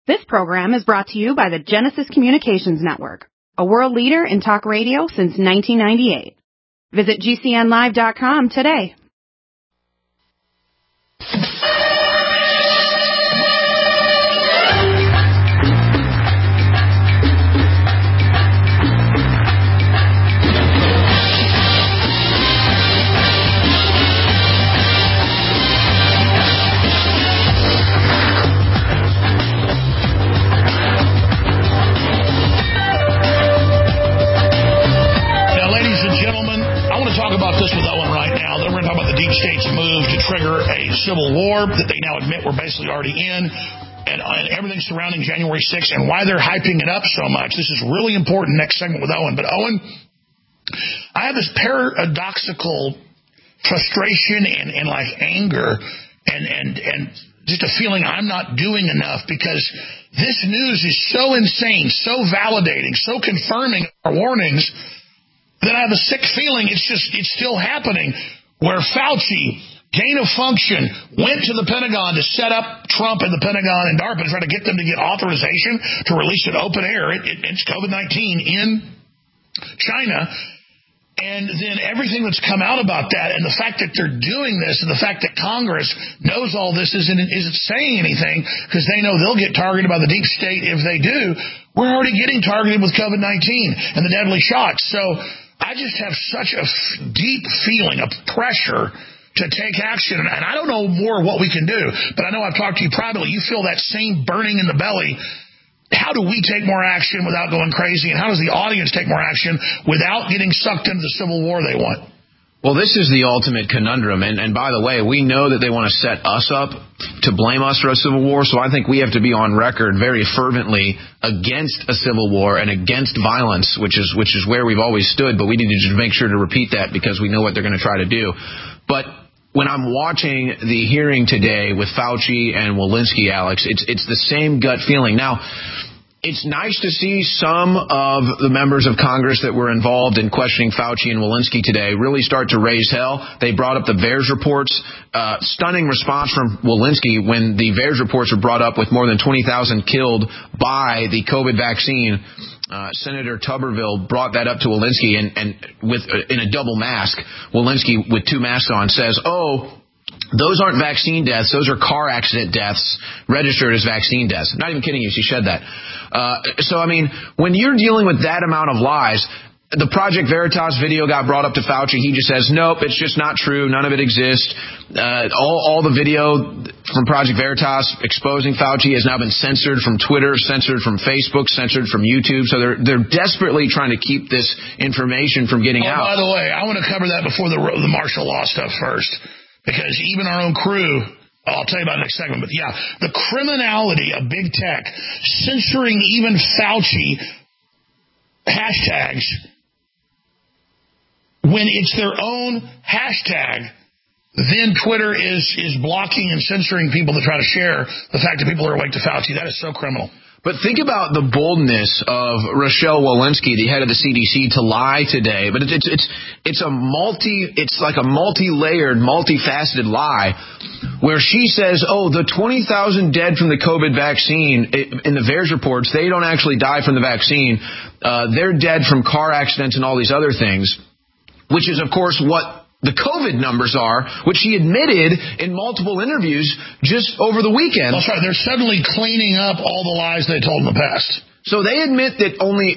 This program is brought to you by the Genesis Communications Network, a world leader in talk radio since 1998. Visit GCNlive.com today. Deep State's move to trigger a civil war that they now admit we're basically already in, and everything surrounding January 6th and why they're hyping it up so much. This is really important. Next segment with Owen. But Owen, I have this paradoxical frustration and like anger and just a feeling I'm not doing enough because this news is so insane, so validating, so confirming our warnings that I have a sick feeling it's still happening. Where Fauci, gain of function, went to the Pentagon to set up Trump and the Pentagon and DARPA to try to get them to get authorization to release it open air. It's COVID-19 in China. And then everything that's come out about that and the fact that they're doing this and the fact that Congress knows all this isn't saying anything because they know they'll get targeted by the deep state if they do. We're already getting targeted with COVID-19 and the deadly shots. So I just have such a deep feeling of pressure to take action. And I don't know more what we can do, but I know I've talked to you privately. You feel that same burning in the belly. How do we take more action without going crazy? And how does the audience take more action without getting sucked into the civil war they want? Well, this is the ultimate conundrum. And by the way, we know that they want to set us up to blame us for a civil war. So I think we have to be on record very fervently against a civil war and against violence, which is where we've always stood. But we need to just make sure to repeat that because we know what they're going to try to do. But when I'm watching the hearing today with Fauci and Walensky, Alex, it's the same gut feeling. Now, it's nice to see some of the members of Congress that were involved in questioning Fauci and Walensky today really start to raise hell. They brought up the VAERS reports. Stunning response from Walensky when the VAERS reports were brought up with more than 20,000 killed by the COVID vaccine. Senator Tuberville brought that up to Walensky and in a double mask. Walensky with two masks on says, those aren't vaccine deaths. Those are car accident deaths registered as vaccine deaths. Not even kidding you. She said that. So, I mean, when you're dealing with that amount of lies, the Project Veritas video got brought up to Fauci. He just says, nope, it's just not true. None of it exists. All the video from Project Veritas exposing Fauci has now been censored from Twitter, censored from Facebook, censored from YouTube. So they're desperately trying to keep this information from getting out. By the way, I want to cover that before the martial law stuff first. Because even our own crew, I'll tell you about it next segment, but yeah, the criminality of big tech censoring even Fauci hashtags when it's their own hashtag, then Twitter is blocking and censoring people that try to share the fact that people are awake to Fauci. That is so criminal. But think about the boldness of Rochelle Walensky, the head of the CDC, to lie today. But it's like a multi-layered, multifaceted lie where she says, the 20,000 dead from the COVID vaccine in the VAERS reports, they don't actually die from the vaccine. They're dead from car accidents and all these other things, which is, of course, what the COVID numbers are, which she admitted in multiple interviews just over the weekend. That's right. They're suddenly cleaning up all the lies they told in the past. So they admit that only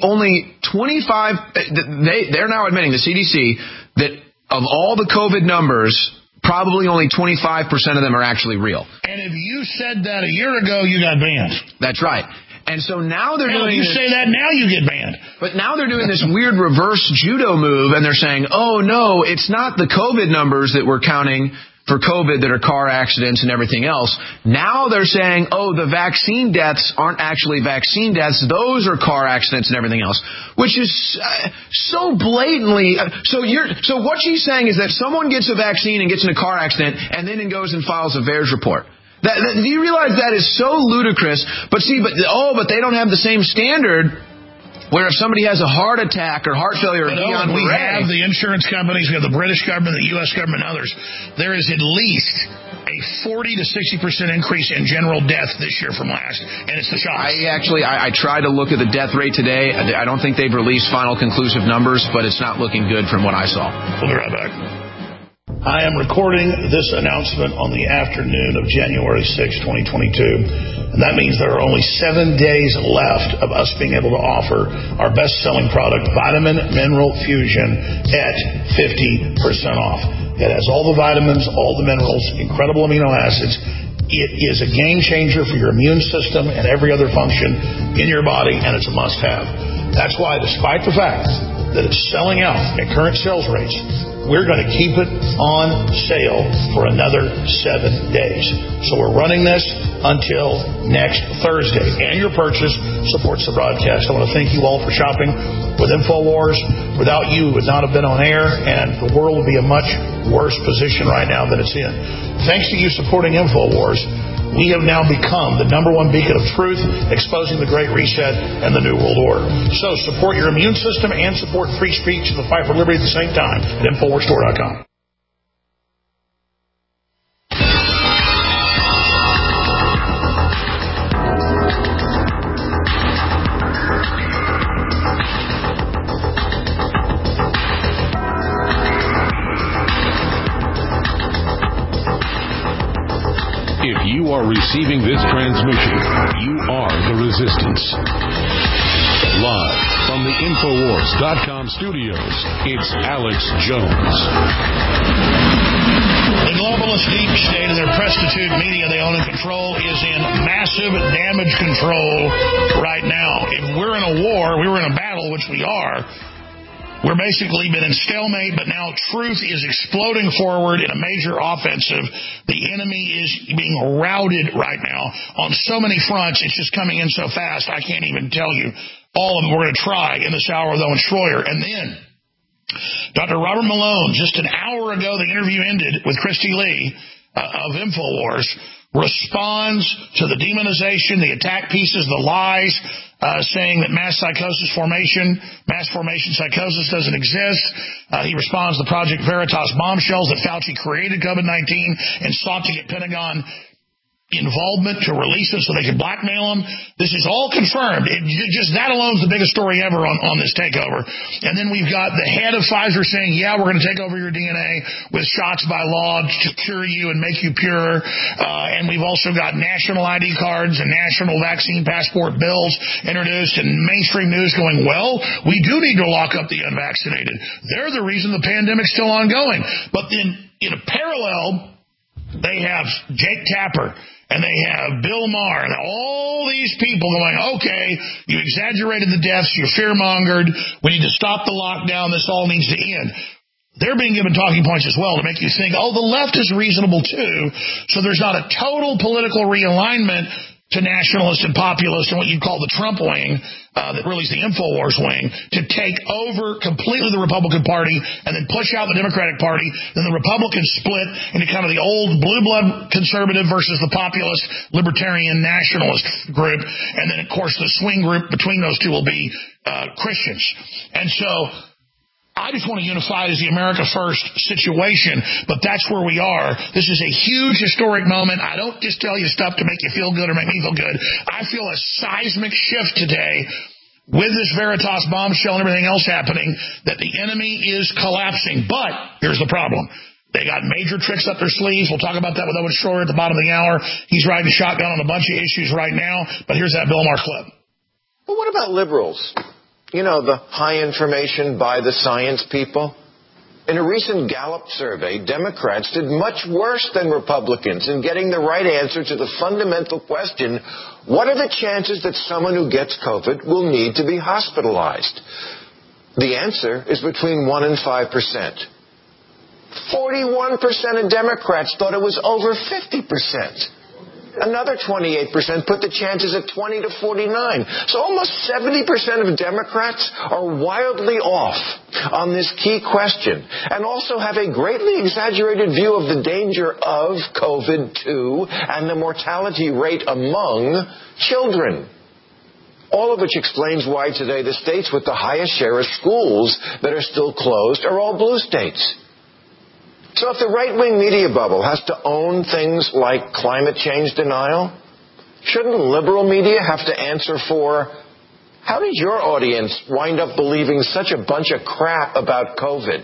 25, they're now admitting, the CDC, that of all the COVID numbers, probably only 25% of them are actually real. And if you said that a year ago, you got banned. That's right. And so now they're doing this. You say that, now you get banned. But now they're doing this weird reverse judo move, and they're saying, no, it's not the COVID numbers that we're counting for COVID that are car accidents and everything else. Now they're saying, the vaccine deaths aren't actually vaccine deaths. Those are car accidents and everything else, which is so blatantly. So what she's saying is that someone gets a vaccine and gets in a car accident and then goes and files a VAERS report. Do you realize that is so ludicrous? But they don't have the same standard where if somebody has a heart attack or heart failure, we have the insurance companies, we have the British government, the U.S. government, and others. There is at least a 40 to 60% increase in general death this year from last, and it's the shots. I tried to look at the death rate today. I don't think they've released final conclusive numbers, but it's not looking good from what I saw. We'll be right back. I am recording this announcement on the afternoon of January 6, 2022, and that means there are only 7 days left of us being able to offer our best-selling product, Vitamin Mineral Fusion, at 50% off. It has all the vitamins, all the minerals, incredible amino acids. It is a game changer for your immune system and every other function in your body, and it's a must-have. That's why, despite the fact that it's selling out at current sales rates, we're going to keep it on sale for another 7 days. So we're running this until next Thursday. And your purchase supports the broadcast. I want to thank you all for shopping with InfoWars. Without you, it would not have been on air, and the world would be in a much worse position right now than it's in. Thanks to you supporting InfoWars, we have now become the #1 beacon of truth, exposing the Great Reset and the New World Order. So support your immune system and support free speech and the fight for liberty at the same time at InfoWarsStore.com. If you are receiving this transmission, you are the resistance. Live from the Infowars.com studios, it's Alex Jones. The globalist deep state and their prostitute media they own and control is in massive damage control right now. If we're in a war, we were in a battle, which we are. We're basically been in stalemate, but now truth is exploding forward in a major offensive. The enemy is being routed right now on so many fronts. It's just coming in so fast, I can't even tell you all of them. We're going to try in this hour, though, in Schroyer. And then Dr. Robert Malone, just an hour ago, the interview ended with Christy Lee of InfoWars, responds to the demonization, the attack pieces, the lies, saying that mass formation psychosis doesn't exist. He responds to Project Veritas bombshells that Fauci created COVID-19 and sought to get Pentagon involvement to release it so they could blackmail them. This is all confirmed. Just that alone is the biggest story ever on this takeover. And then we've got the head of Pfizer saying, yeah, we're going to take over your DNA with shots by law to cure you and make you pure. And we've also got national ID cards and national vaccine passport bills introduced, and mainstream news going, well, we do need to lock up the unvaccinated. They're the reason the pandemic's still ongoing. But then in a parallel, they have Jake Tapper and they have Bill Maher and all these people going, okay, you exaggerated the deaths, you fear-mongered, we need to stop the lockdown, this all needs to end. They're being given talking points as well to make you think, oh, the left is reasonable too, so there's not a total political realignment to nationalist and populist and what you call the Trump wing, that really is the InfoWars wing, to take over completely the Republican Party and then push out the Democratic Party. Then the Republicans split into kind of the old blue blood conservative versus the populist libertarian nationalist group. And then, of course, the swing group between those two will be Christians. And so I just want to unify it as the America First situation, but that's where we are. This is a huge historic moment. I don't just tell you stuff to make you feel good or make me feel good. I feel a seismic shift today with this Veritas bombshell and everything else happening that the enemy is collapsing. But here's the problem. They got major tricks up their sleeves. We'll talk about that with Owen Schroyer at the bottom of the hour. He's riding shotgun on a bunch of issues right now, but here's that Bill Maher clip. Well, what about liberals? You know, the high information by the science people. In a recent Gallup survey, Democrats did much worse than Republicans in getting the right answer to the fundamental question, what are the chances that someone who gets COVID will need to be hospitalized? The answer is between 1% and 5%. 41% of Democrats thought it was over 50%. Another 28% put the chances at 20 to 49. So almost 70% of Democrats are wildly off on this key question and also have a greatly exaggerated view of the danger of COVID-2 and the mortality rate among children. All of which explains why today the states with the highest share of schools that are still closed are all blue states. So if the right-wing media bubble has to own things like climate change denial, shouldn't liberal media have to answer for, how did your audience wind up believing such a bunch of crap about COVID?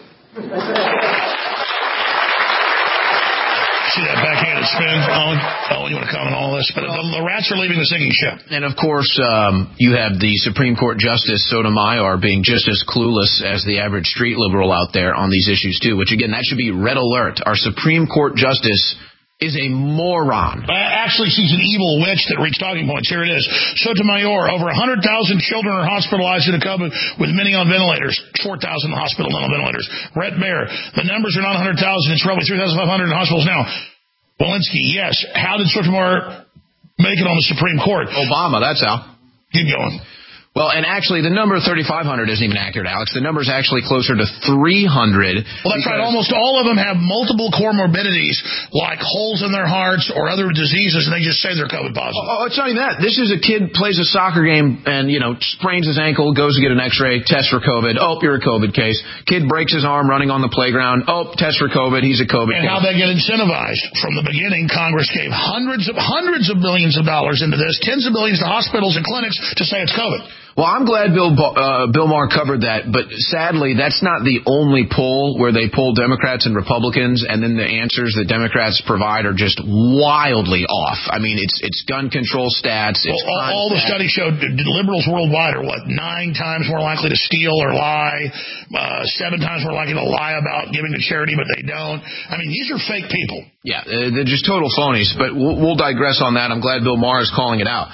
See that backhanded spin, Owen? Oh, you want to comment on all this? But the rats are leaving the singing ship. And, of course, you have the Supreme Court Justice Sotomayor being just as clueless as the average street liberal out there on these issues, too, which, again, that should be red alert. Our Supreme Court Justice is a moron. Actually, she's an evil witch that reached talking points. Here it is. Sotomayor, over 100,000 children are hospitalized due to COVID, with many on ventilators. 4,000 hospital on ventilators. Brett Baer, the numbers are not 100,000. It's roughly 3,500 in hospitals now. Walensky, yes. How did Sotomayor make it on the Supreme Court? Obama, that's how. Keep going. Well, and actually, the number 3,500 isn't even accurate, Alex. The number is actually closer to 300. Well, that's right. Almost all of them have multiple comorbidities, like holes in their hearts or other diseases, and they just say they're COVID positive. Oh, it's not even that. This is a kid plays a soccer game and, sprains his ankle, goes to get an X-ray, test for COVID. Oh, you're a COVID case. Kid breaks his arm running on the playground. Oh, test for COVID. He's a COVID case. And how they get incentivized. From the beginning, Congress gave hundreds of billions of dollars into this, tens of billions to hospitals and clinics to say it's COVID. Well, I'm glad Bill Maher covered that, but sadly, that's not the only poll where they poll Democrats and Republicans, and then the answers that Democrats provide are just wildly off. I mean, it's gun control stats. All the studies showed liberals worldwide are, 9 times more likely to steal or lie, 7 times more likely to lie about giving to charity, but they don't. I mean, these are fake people. Yeah, they're just total phonies, but we'll digress on that. I'm glad Bill Maher is calling it out.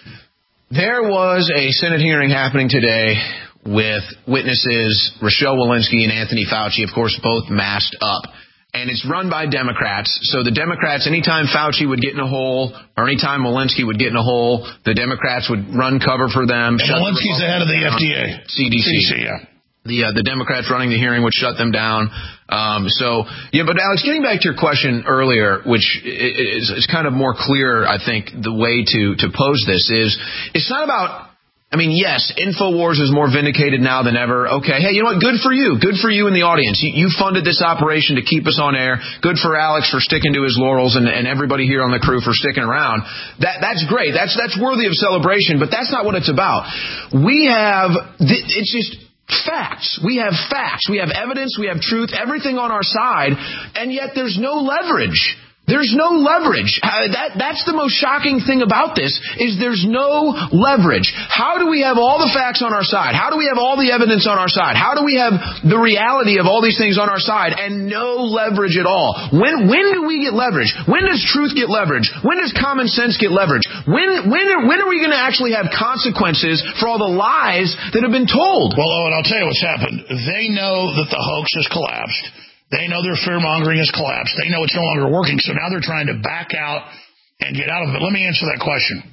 There was a Senate hearing happening today with witnesses Rochelle Walensky and Anthony Fauci, of course, both masked up. And it's run by Democrats. So the Democrats, anytime Fauci would get in a hole or anytime Walensky would get in a hole, the Democrats would run cover for them. And Walensky's the head of the FDA. CDC, yeah. The Democrats running the hearing would shut them down. But Alex, getting back to your question earlier, which is kind of more clear, I think, the way to pose this is, it's not about, yes, InfoWars is more vindicated now than ever. Okay, hey, you know what? Good for you. Good for you in the audience. You funded this operation to keep us on air. Good for Alex for sticking to his laurels and everybody here on the crew for sticking around. That's great. That's worthy of celebration, but that's not what it's about. It's just facts. We have facts. We have evidence. We have truth. Everything on our side. And yet there's no leverage. There's no leverage. That's the most shocking thing about this, is there's no leverage. How do we have all the facts on our side? How do we have all the evidence on our side? How do we have the reality of all these things on our side and no leverage at all? When do we get leverage? When does truth get leverage? When does common sense get leverage? When are we going to actually have consequences for all the lies that have been told? Well, Owen, I'll tell you what's happened. They know that the hoax has collapsed. They know their fear-mongering has collapsed. They know it's no longer working, so now they're trying to back out and get out of it. Let me answer that question.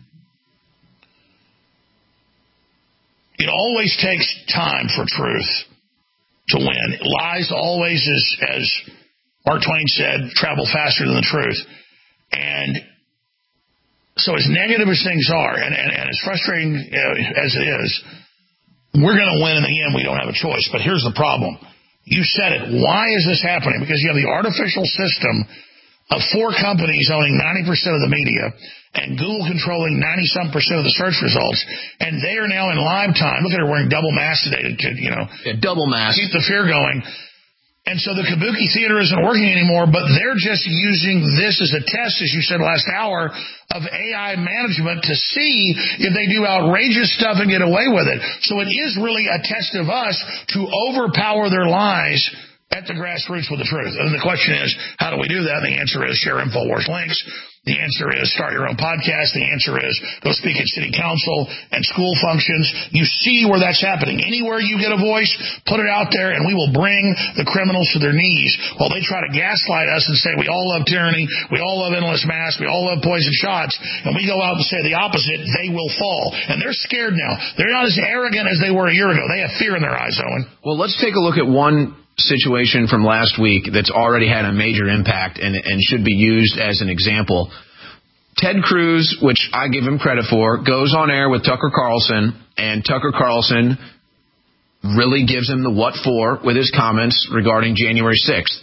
It always takes time for truth to win. Lies always, as Mark Twain said, travel faster than the truth. And so as negative as things are, and as frustrating as it is, we're going to win in the end. We don't have a choice. But here's the problem. You said it. Why is this happening? Because you have the artificial system of 4 companies owning 90% of the media and Google controlling 90-some% of the search results, and they are now in live time. Look at her wearing double masks today to double mask. Keep the fear going. And so the Kabuki theater isn't working anymore, but they're just using this as a test, as you said last hour, of AI management to see if they do outrageous stuff and get away with it. So it is really a test of us to overpower their lies at the grassroots with the truth. And the question is, how do we do that? And the answer is share InfoWars links. The answer is start your own podcast. The answer is go speak at city council and school functions. You see where that's happening. Anywhere you get a voice, put it out there, and we will bring the criminals to their knees while they try to gaslight us and say we all love tyranny, we all love endless masks, we all love poison shots, and we go out and say the opposite, they will fall. And they're scared now. They're not as arrogant as they were a year ago. They have fear in their eyes, Owen. Well, let's take a look at one situation from last week that's already had a major impact and should be used as an example. Ted Cruz, which I give him credit for, goes on air with Tucker Carlson, and Tucker Carlson really gives him the what for with his comments regarding January 6th.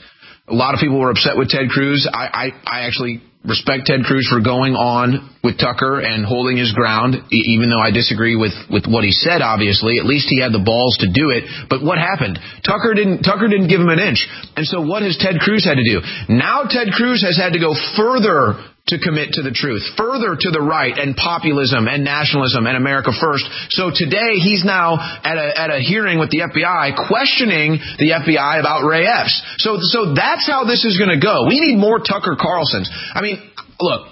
A lot of people were upset with Ted Cruz. I actually respect Ted Cruz for going on with Tucker and holding his ground, even though I disagree with what he said, obviously. At least he had the balls to do it. But what happened? Tucker didn't give him an inch. And so what has Ted Cruz had to do? Now Ted Cruz has had to go further to commit to the truth, further to the right and populism and nationalism and America first. So today he's now at a hearing with the FBI questioning the FBI about Ray Epps. So that's how this is going to go. We need more Tucker Carlsons. I mean, look,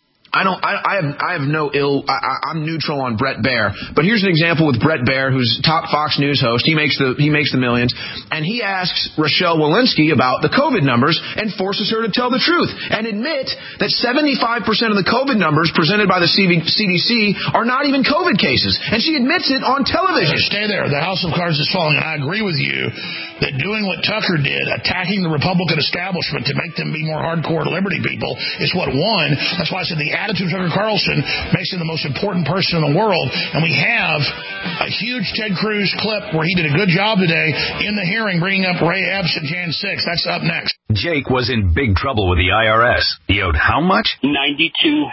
I have no ill. I'm neutral on Bret Baier, but here's an example with Bret Baier, who's top Fox News host. He makes the millions, and he asks Rochelle Walensky about the COVID numbers and forces her to tell the truth and admit that 75% of the COVID numbers presented by the CDC are not even COVID cases, and she admits it on television. Stay there. The house of cards is falling, and I agree with you that doing what Tucker did, attacking the Republican establishment to make them be more hardcore liberty people, is what won. That's why I said the attitude of Tucker Carlson makes him the most important person in the world. And we have a huge Ted Cruz clip where he did a good job today in the hearing bringing up Ray Epps and Jan 6. That's up next. Jake was in big trouble with the IRS. He owed how much? $92,000.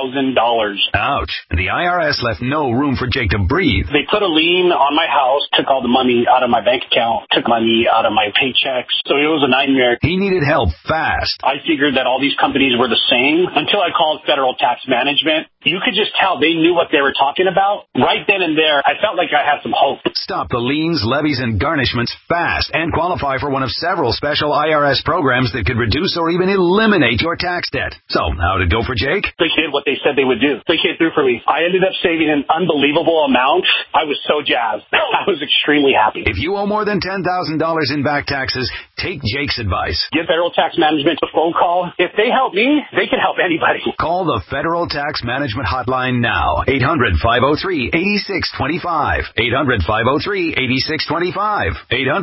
Ouch. The IRS left no room for Jake to breathe. They put a lien on my house, took all the money out of my bank account, took money out of my paychecks. So it was a nightmare. He needed help fast. I figured that all these companies were the same until I called Federal Tax Management. You could just tell they knew what they were talking about. Right then and there, I felt like I had some hope. Stop the liens, levies, and garnishments fast and qualify for one of several special IRS programs that could reduce or even eliminate your tax debt. So, how'd it go for Jake? They did what they said they would do. They came through for me. I ended up saving an unbelievable amount. I was so jazzed. I was extremely happy. If you owe more than $10,000 in back taxes, take Jake's advice. Give Federal Tax Management a phone call. If they help me, they can help anybody. Call the Federal Tax Management hotline now. 800-503-8625. 800-503-8625.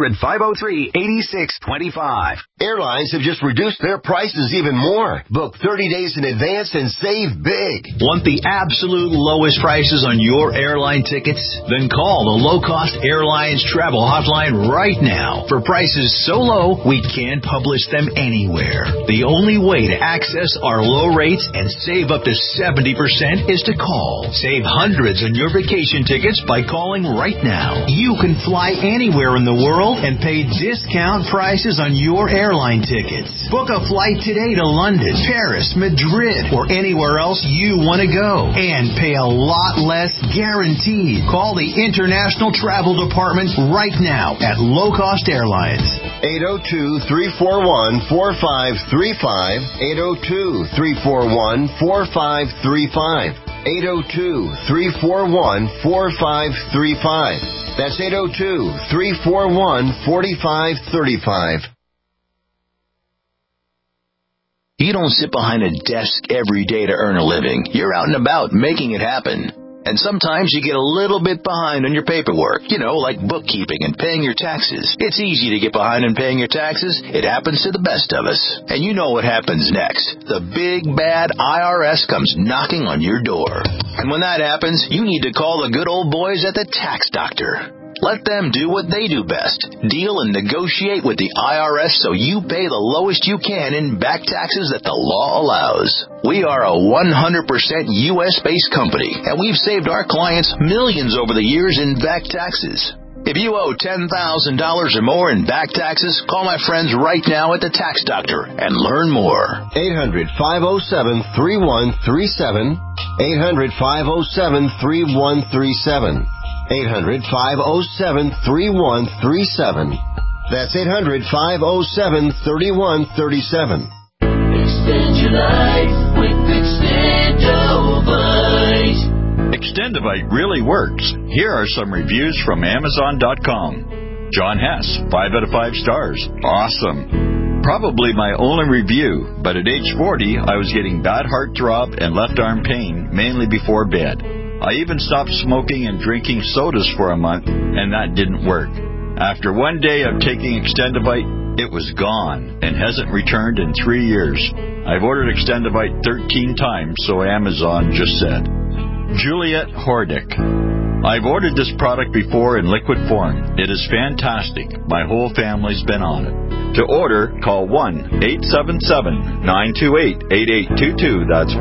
800-503-8625. Airlines have just reduced their prices even more. Book 30 days in advance and save big. Want the absolute lowest prices on your airline tickets? Then call the Low Cost Airlines Travel Hotline right now. For prices so low, we can't publish them anywhere. The only way to access our low rates and save up to 70% is to call. Save hundreds on your vacation tickets by calling right now. You can fly anywhere in the world and pay discount prices on your airline tickets. Book a flight today to London, Paris, Madrid, or anywhere else you want to go and pay a lot less guaranteed. Call the International Travel Department right now at Low Cost Airlines. 802-341-4535. 802-341-4535. 802-341-4535. That's 802-341-4535. You don't sit behind a desk every day to earn a living. You're out and about making it happen. And sometimes you get a little bit behind on your paperwork, like bookkeeping and paying your taxes. It's easy to get behind in paying your taxes. It happens to the best of us. And you know what happens next. The big, bad IRS comes knocking on your door. And when that happens, you need to call the good old boys at the Tax Doctor. Let them do what they do best. Deal and negotiate with the IRS so you pay the lowest you can in back taxes that the law allows. We are a 100% U.S.-based company, and we've saved our clients millions over the years in back taxes. If you owe $10,000 or more in back taxes, call my friends right now at the Tax Doctor and learn more. 800-507-3137. 800-507-3137. 800-507-3137. That's 800-507-3137. Extend your life with Extendovite. Extendovite really works. Here are some reviews from Amazon.com. John Hess, 5 out of 5 stars. Awesome. Probably my only review, but at age 40, I was getting bad heartthrob and left arm pain, mainly before bed. I even stopped smoking and drinking sodas for a month, and that didn't work. After one day of taking Extendovite, it was gone and hasn't returned in 3 years. I've ordered Extendovite 13 times, so Amazon just said. Juliet Hordick. I've ordered this product before in liquid form. It is fantastic. My whole family's been on it. To order, call 1-877-928-8822. That's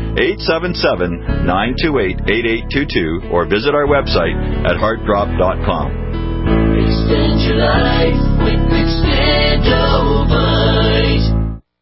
1-877-928-8822. Or visit our website at heartdrop.com. Extend your life with Extendovite.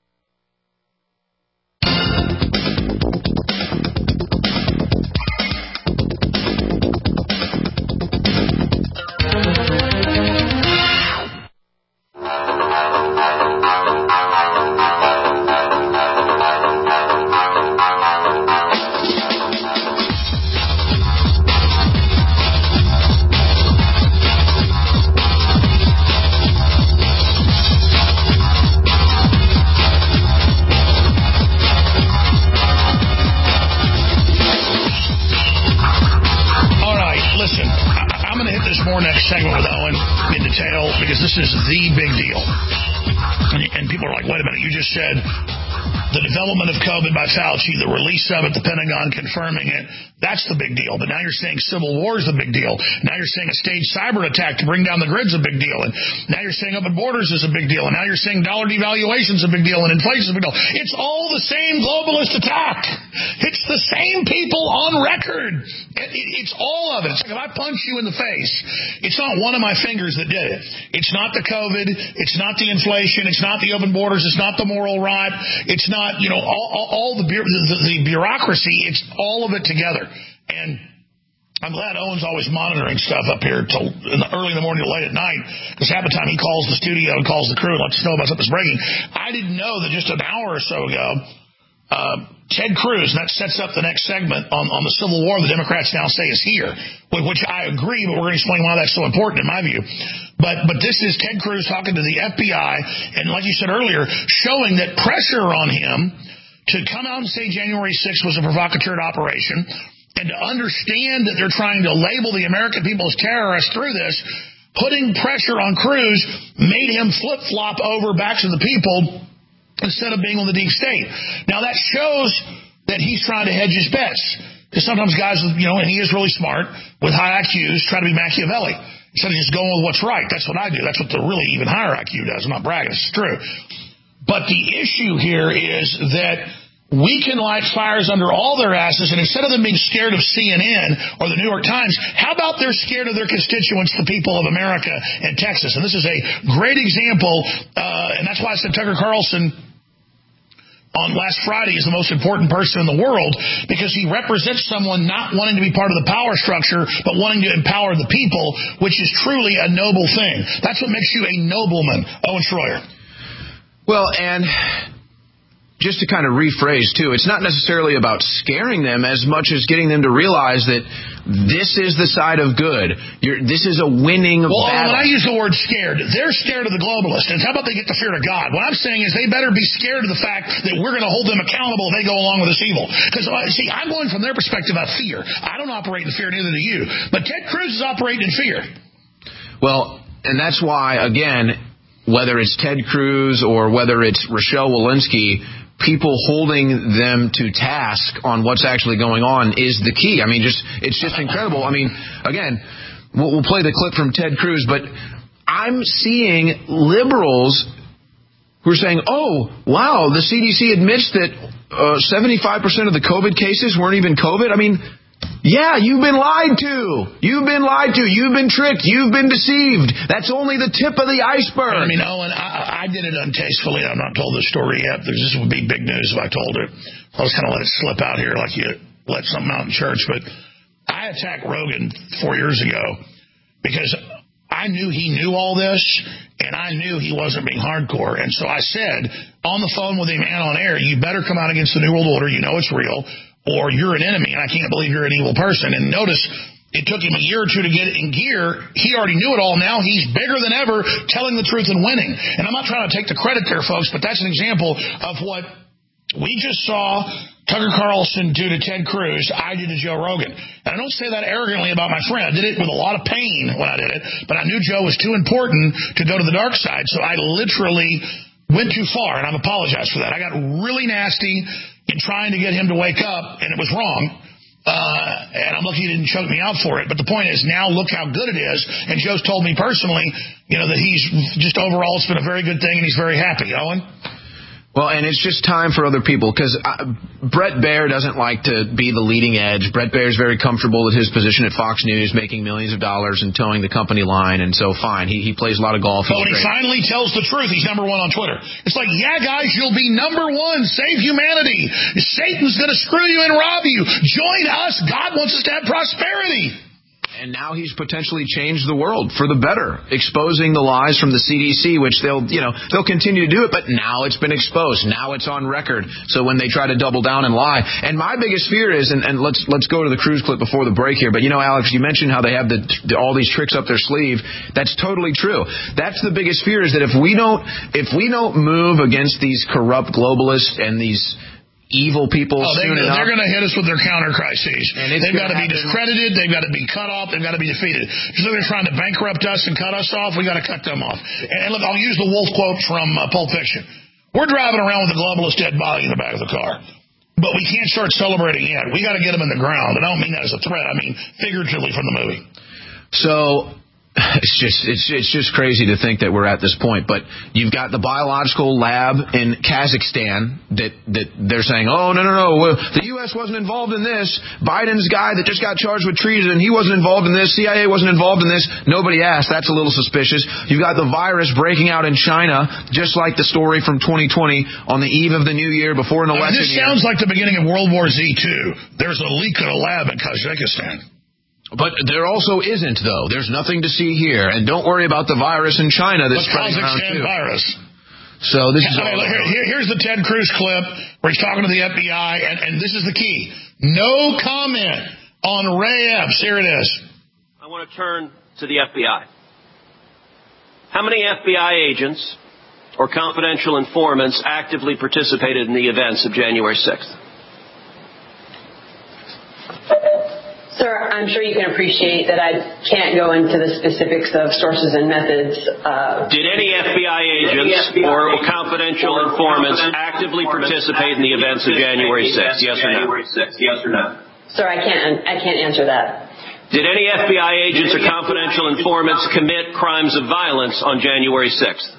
Segment with Owen in detail, because this is the big deal. And people are like, wait a minute, you just said the development of COVID by Fauci, the release of it, the Pentagon confirming it, that's the big deal. But now you're saying civil war is the big deal. Now you're saying a staged cyber attack to bring down the grid's a big deal. And now you're saying open borders is a big deal. And now you're saying dollar devaluation is a big deal and inflation is a big deal. It's all the same globalist attack. It's the same people on record. It's all of it. It's like if I punch you in the face, it's not one of my fingers that did it. It's not the COVID. It's not the inflation. It's not the open borders. It's not the moral rot. It's not, all the bureaucracy. It's all of it together. And I'm glad Owen's always monitoring stuff up here till early in the morning to late at night, because half the time he calls the studio and calls the crew and lets us know about something that's breaking. I didn't know that just an hour or so ago, Ted Cruz, and that sets up the next segment on the Civil War the Democrats now say is here, which I agree, but we're going to explain why that's so important in my view. But this is Ted Cruz talking to the FBI, and like you said earlier, showing that pressure on him to come out and say January 6th was a provocateur operation, and to understand that they're trying to label the American people as terrorists through this, putting pressure on Cruz made him flip-flop over back to the people instead of being on the deep state. Now, that shows that he's trying to hedge his bets. Because sometimes guys, and he is really smart, with high IQs, try to be Machiavelli. Instead of just going with what's right. That's what I do. That's what the really even higher IQ does. I'm not bragging. It's true. But the issue here is that we can light fires under all their asses, and instead of them being scared of CNN or the New York Times, how about they're scared of their constituents, the people of America and Texas? And this is a great example, and that's why I said Tucker Carlson on last Friday is the most important person in the world, because he represents someone not wanting to be part of the power structure, but wanting to empower the people, which is truly a noble thing. That's what makes you a nobleman, Owen Schroyer. Well, and just to kind of rephrase, too, it's not necessarily about scaring them as much as getting them to realize that this is the side of good. This is a winning battle. Well, when I use the word scared, they're scared of the globalists. And how about they get the fear of God? What I'm saying is they better be scared of the fact that we're going to hold them accountable if they go along with this evil. Because, see, I'm going from their perspective of fear. I don't operate in fear, neither do you. But Ted Cruz is operating in fear. Well, and that's why, again, whether it's Ted Cruz or whether it's Rochelle Walensky, people holding them to task on what's actually going on is the key. I mean, it's just incredible. I mean, again, we'll play the clip from Ted Cruz, but I'm seeing liberals who are saying, oh, wow, the CDC admits that 75% of the COVID cases weren't even COVID. I mean, yeah, you've been lied to. You've been lied to. You've been tricked. You've been deceived. That's only the tip of the iceberg. I mean, Owen, I did it untastefully. I've not told this story yet. This would be big news if I told it. I was kind of let it slip out here like you let something out in church. But I attacked Rogan 4 years ago because I knew he knew all this, and I knew he wasn't being hardcore. And so I said on the phone with him and on air, you better come out against the New World Order. You know it's real. Or you're an enemy, and I can't believe you're an evil person. And notice, it took him a year or two to get it in gear. He already knew it all. Now he's bigger than ever, telling the truth and winning. And I'm not trying to take the credit there, folks, but that's an example of what we just saw Tucker Carlson do to Ted Cruz. I did to Joe Rogan. And I don't say that arrogantly about my friend. I did it with a lot of pain when I did it, but I knew Joe was too important to go to the dark side, so I literally went too far, and I've apologized for that. I got really nasty in trying to get him to wake up, and it was wrong. And I'm lucky he didn't choke me out for it. But the point is, now look how good it is. And Joe's told me personally, that he's just overall, it's been a very good thing, and he's very happy. Owen? Well, and it's just time for other people, because Bret Baier doesn't like to be the leading edge. Bret Baier's very comfortable with his position at Fox News, making millions of dollars and towing the company line, and so fine. He plays a lot of golf. But when he finally tells the truth, he's number one on Twitter. It's like, yeah, guys, you'll be number one. Save humanity. Satan's going to screw you and rob you. Join us. God wants us to have prosperity. And now he's potentially changed the world for the better, exposing the lies from the CDC, which they'll continue to do it, but now it's been exposed. Now it's on record. So when they try to double down and lie, and my biggest fear is, and let's go to the cruise clip before the break here, but Alex, you mentioned how they have all these tricks up their sleeve. That's totally true. That's the biggest fear, is that if we don't move against these corrupt globalists and these evil people they're going to hit us with their counter crises. They've got to be discredited. They've got to be cut off. They've got to be defeated. Just like they're trying to bankrupt us and cut us off, we got to cut them off. And look, I'll use the Wolf quote from Pulp Fiction. We're driving around with a globalist dead body in the back of the car, but we can't start celebrating yet. We got to get them in the ground. And I don't mean that as a threat. I mean figuratively from the movie. So it's just crazy to think that we're at this point. But you've got the biological lab in Kazakhstan that they're saying, oh, no, the U.S. wasn't involved in this. Biden's guy that just got charged with treason, he wasn't involved in this. CIA wasn't involved in this. Nobody asked. That's a little suspicious. You've got the virus breaking out in China, just like the story from 2020 on the eve of the new year before an election. This sounds like the beginning of World War Z, too. There's a leak in a lab in Kazakhstan. But there also isn't, though. There's nothing to see here. And don't worry about the virus in China that's spreading around, too. Virus. So this is here's the Ted Cruz clip where he's talking to the FBI, and this is the key. No comment on Ray Epps. Here it is. I want to turn to the FBI. How many FBI agents or confidential informants actively participated in the events of January 6th? Sir, I'm sure you can appreciate that I can't go into the specifics of sources and methods. Did any FBI agents or confidential informants actively participate in the events of January 6th? Yes or no? Sir, I can't answer that. Did any FBI agents or confidential informants commit crimes of violence on January 6th?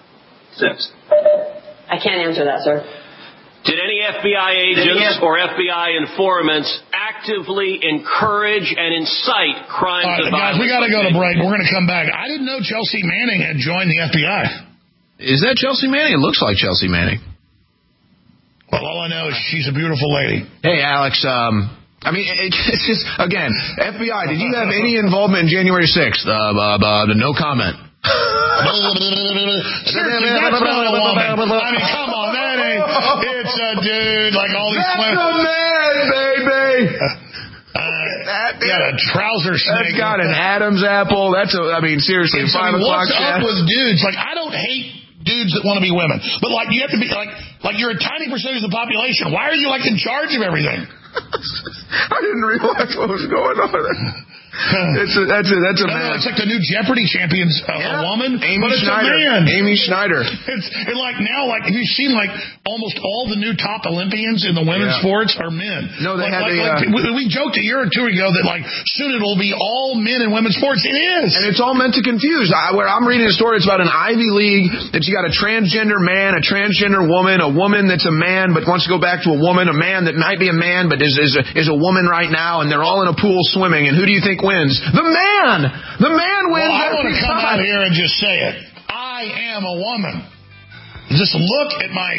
I can't answer that, sir. Did any FBI agents or FBI informants actively encourage and incite crimes of violence? Guys, we got to go to break. We're going to come back. I didn't know Chelsea Manning had joined the FBI. Is that Chelsea Manning? It looks like Chelsea Manning. Well, all I know is she's a beautiful lady. Hey, Alex, it's just, again, FBI, did you have any involvement in January 6th? No comment. Seriously, that's not a woman. I mean, come on, that ain't. It's a dude like all these women. That's a man, baby. Got a trouser snake. That's got an Adam's apple. Seriously, 5 o'clock. What's up with dudes? Like, I don't hate dudes that want to be women, but like you have to be like you're a tiny percentage of the population. Why are you like in charge of everything? I didn't realize what was going on. That's a man. It's like the new Jeopardy champion's a woman, but it's Schneider. A man. Amy Schneider. And like now, like you've seen, like almost all the new top Olympians in the women's sports are men. No, they we joked a year or two ago that like soon it'll be all men in women's sports. It is, and it's all meant to confuse. Where I'm reading a story, it's about an Ivy League that you got a transgender man, a transgender woman, a woman that's a man but wants to go back to a woman, a man that might be a man but is a woman right now, and they're all in a pool swimming. And who do you think wins? The man! The man wins. Well, I want to come out here and just say it. I am a woman. Just look at my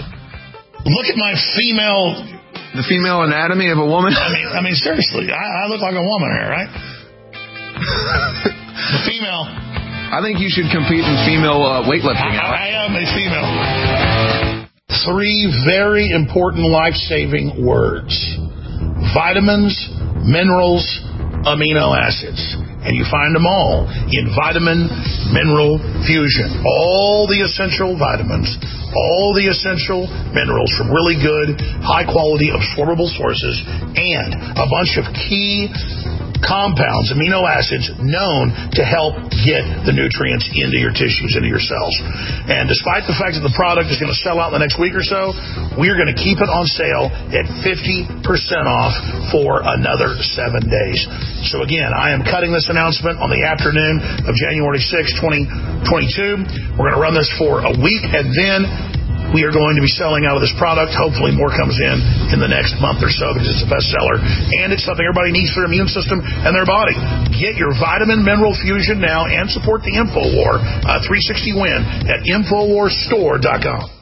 female. The female anatomy of a woman? I mean, seriously. I look like a woman here, right? The female. I think you should compete in female weightlifting. I am a female. 3 very important life-saving words. Vitamins, minerals, amino acids. And you find them all in Vitamin Mineral Fusion. All the essential vitamins, all the essential minerals from really good, high-quality, absorbable sources, and a bunch of key compounds, amino acids known to help get the nutrients into your tissues, into your cells. And despite the fact that the product is going to sell out in the next week or so, we're going to keep it on sale at 50% off for another 7 days. So again, I am cutting this announcement on the afternoon of January 6, 2022. We're going to run this for a week, and then we are going to be selling out of this product. Hopefully more comes in the next month or so, because it's a bestseller, and it's something everybody needs for their immune system and their body. Get your vitamin mineral fusion now and support the InfoWar 360 win at InfoWarsStore.com.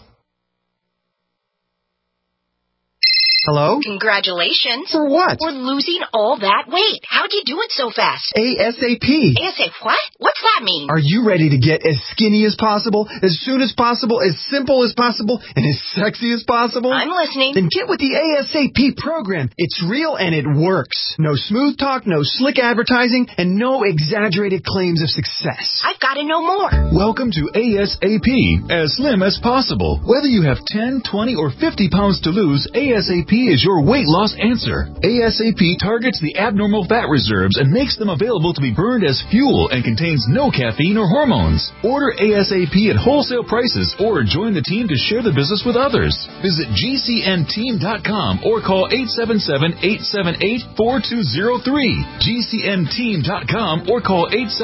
Hello? Congratulations. For what? For losing all that weight. How'd you do it so fast? ASAP. ASAP what? What's that mean? Are you ready to get as skinny as possible, as soon as possible, as simple as possible, and as sexy as possible? I'm listening. Then get with the ASAP program. It's real and it works. No smooth talk, no slick advertising, and no exaggerated claims of success. I've got to know more. Welcome to ASAP, as slim as possible. Whether you have 10, 20, or 50 pounds to lose, ASAP is your weight loss answer. ASAP targets the abnormal fat reserves and makes them available to be burned as fuel and contains no caffeine or hormones. Order ASAP at wholesale prices or join the team to share the business with others. Visit GCNteam.com or call 877-878-4203. GCNteam.com or call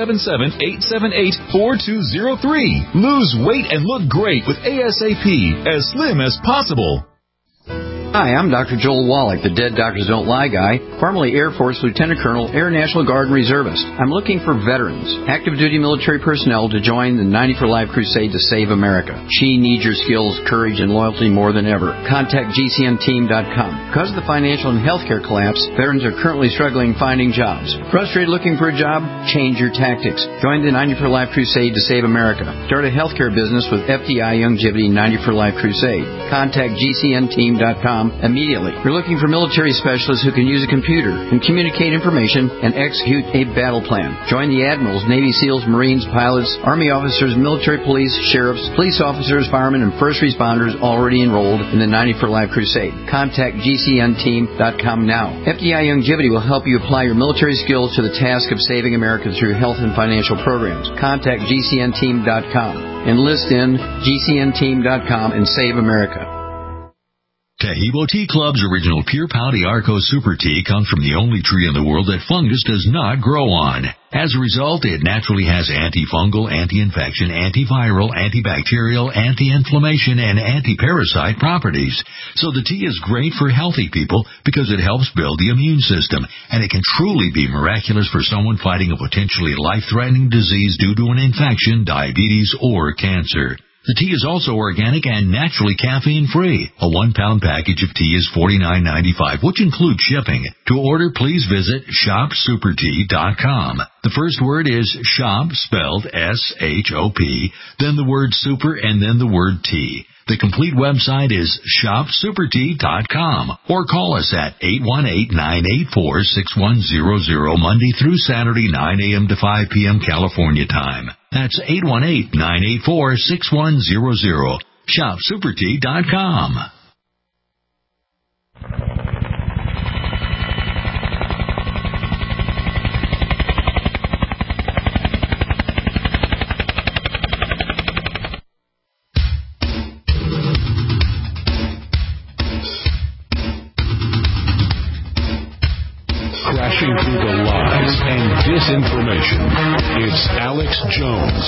877-878-4203. Lose weight and look great with ASAP, as slim as possible. Hi, I'm Dr. Joel Wallach, the Dead Doctors Don't Lie guy, formerly Air Force Lieutenant Colonel, Air National Guard and Reservist. I'm looking for veterans, active duty military personnel to join the 90 for Life crusade to save America. She needs your skills, courage, and loyalty more than ever. Contact GCNteam.com. Because of the financial and healthcare collapse, veterans are currently struggling finding jobs. Frustrated looking for a job? Change your tactics. Join the 90 for Life crusade to save America. Start a healthcare business with FDI Youngevity 90 for Life crusade. Contact GCNteam.com immediately. We're looking for military specialists who can use a computer and communicate information and execute a battle plan. Join the admirals, Navy SEALs, Marines, pilots, Army officers, military police, sheriffs, police officers, firemen, and first responders already enrolled in the 90 for Life crusade. Contact GCNteam.com now. FDI Youngevity will help you apply your military skills to the task of saving America through health and financial programs. Contact GCNteam.com. Enlist in GCNteam.com and save America. Tahibo Tea Club's original Pure Pouty Arco Super Tea comes from the only tree in the world that fungus does not grow on. As a result, it naturally has antifungal, anti-infection, antiviral, antibacterial, anti-inflammation, and anti-parasite properties. So the tea is great for healthy people because it helps build the immune system, and it can truly be miraculous for someone fighting a potentially life-threatening disease due to an infection, diabetes, or cancer. The tea is also organic and naturally caffeine-free. A 1-pound package of tea is $49.95, which includes shipping. To order, please visit shopsupertea.com. The first word is shop, spelled S-H-O-P, then the word super, and then the word tea. The complete website is shopsupertea.com or call us at 818-984-6100 Monday through Saturday, 9 a.m. to 5 p.m. California time. That's 818-984-6100. Shopsupertea.com. Crashing through the lies and disinformation. It's Alex Jones.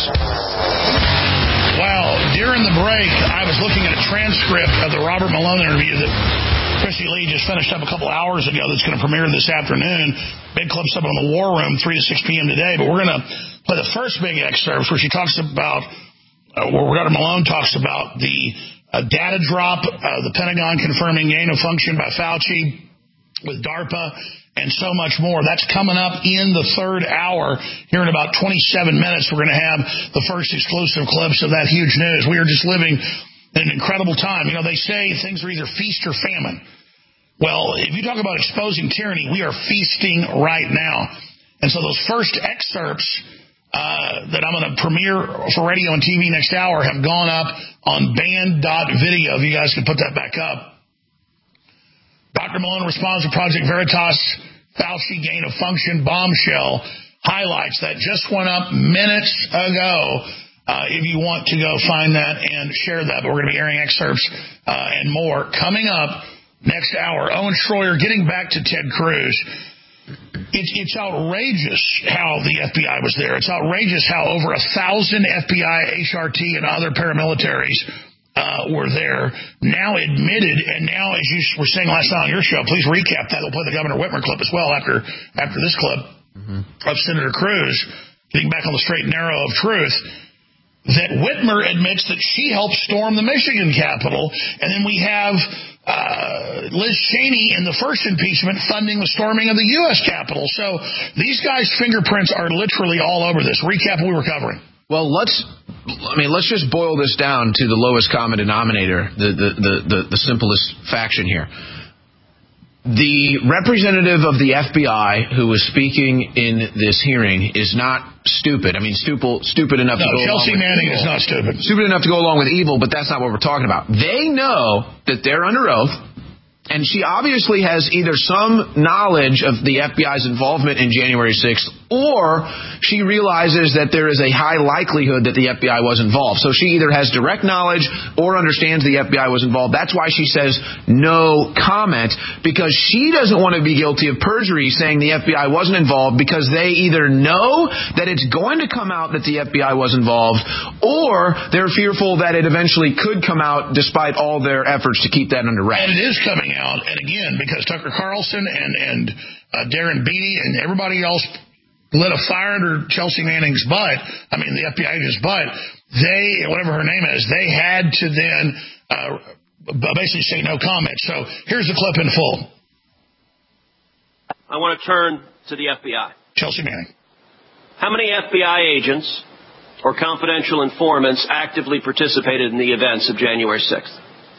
Well, during the break, I was looking at a transcript of the Robert Malone interview that Christy Lee just finished up a couple hours ago that's going to premiere this afternoon. Big clips up on the War Room, 3 to 6 p.m. today. But we're going to play the first big excerpt where she talks about, where Robert Malone talks about the data drop, the Pentagon confirming gain of function by Fauci with DARPA, and so much more. That's coming up in the third hour. Here in about 27 minutes, we're going to have the first exclusive clips of that huge news. We are just living in an incredible time. You know, they say things are either feast or famine. Well, if you talk about exposing tyranny, we are feasting right now. And so those first excerpts that I'm going to premiere for radio and TV next hour have gone up on band.video. If you guys can put that back up. Dr. Malone responds to Project Veritas Fauci gain-of-function bombshell highlights that just went up minutes ago. If you want to go find that and share that, but we're going to be airing excerpts and more coming up next hour. Owen Schroyer, getting back to Ted Cruz. It's outrageous how the FBI was there. It's outrageous how over 1,000 FBI, HRT, and other paramilitaries were there, now admitted, and now, as you were saying last night on your show, please recap that. We'll play the Governor Whitmer clip as well after this clip of Senator Cruz getting back on the straight and narrow of truth, that Whitmer admits that she helped storm the Michigan Capitol, and then we have Liz Cheney in the first impeachment funding the storming of the U.S. Capitol. So these guys' fingerprints are literally all over this. Recap what we were covering. Well, let's just boil this down to the lowest common denominator, the simplest faction here. The representative of the FBI who was speaking in this hearing is not stupid. I mean, stupid enough to go Chelsea along with Manning evil. is not stupid. Stupid enough to go along with evil, but that's not what we're talking about. They know that they're under oath, and she obviously has either some knowledge of the FBI's involvement in January 6th, or she realizes that there is a high likelihood that the FBI was involved. So she either has direct knowledge or understands the FBI was involved. That's why she says no comment, because she doesn't want to be guilty of perjury saying the FBI wasn't involved, because they either know that it's going to come out that the FBI was involved, or they're fearful that it eventually could come out despite all their efforts to keep that under wraps. And it is coming out, and again, because Tucker Carlson and Darren Beattie and everybody else lit a fire under Chelsea Manning's butt, I mean the FBI agent's butt, they, whatever her name is, they had to then basically say no comment. So here's the clip in full. I want to turn to the FBI. Chelsea Manning. How many FBI agents or confidential informants actively participated in the events of January 6th?